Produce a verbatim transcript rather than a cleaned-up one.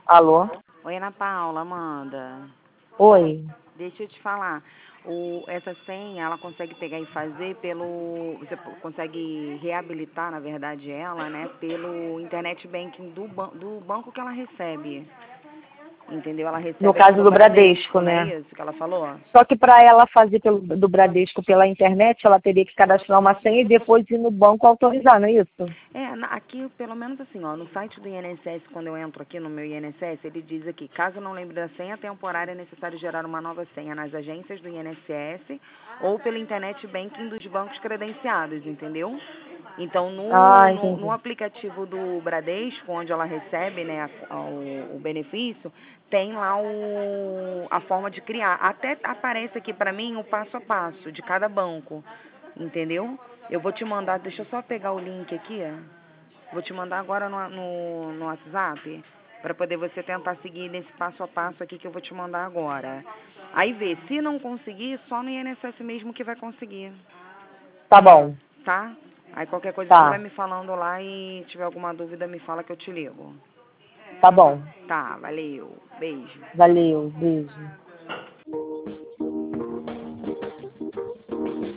Alô? Oi, Ana Paula, Amanda. Oi. Deixa eu te falar. O, essa senha, ela consegue pegar e fazer pelo... Você consegue reabilitar, na verdade, ela, né? Pelo internet banking do, ban, do banco que ela recebe. Entendeu? Ela recebe No caso no do Bradesco, Bradesco, não é né? isso que ela falou? Só que para ela fazer pelo, do Bradesco pela internet, ela teria que cadastrar uma senha e depois ir no banco autorizar, não é isso? É, na- aqui, pelo menos assim, ó, no site do I N S S, quando eu entro aqui no meu I N S S, ele diz aqui, caso não lembre da senha temporária, é necessário gerar uma nova senha nas agências do I N S S ou pelo internet banking dos bancos credenciados, entendeu? Então, no, Ah, no, no entendi. aplicativo do Bradesco, onde ela recebe, né, a- o, o benefício, tem lá o, a forma de criar. Até aparece aqui para mim o passo a passo de cada banco, entendeu? Eu vou te mandar, deixa eu só pegar o link aqui, ó. Vou te mandar agora no, no, no WhatsApp, para poder você tentar seguir nesse passo a passo aqui que eu vou te mandar agora. Aí vê, se não conseguir, só no I N S S mesmo que vai conseguir, Tá bom. tá? Aí qualquer coisa você vai Tá. me falando lá e tiver alguma dúvida me fala que eu te ligo. Tá bom. Tá, valeu. Beijo. Valeu. Beijo.